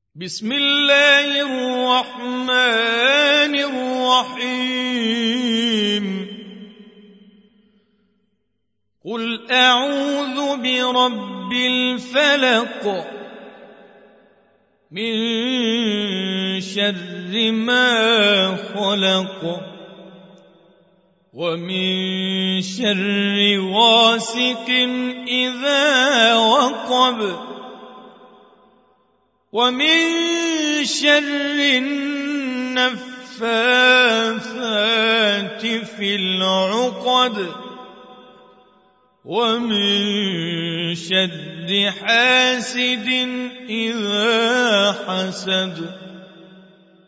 بسم الله الرحمن الرحيم قل أعوذ برب الفلق من شر ما خلق ومن شر غاسق إذا وقب ومن شر النفاثات في العقد ومن شر حاسد إذا حسد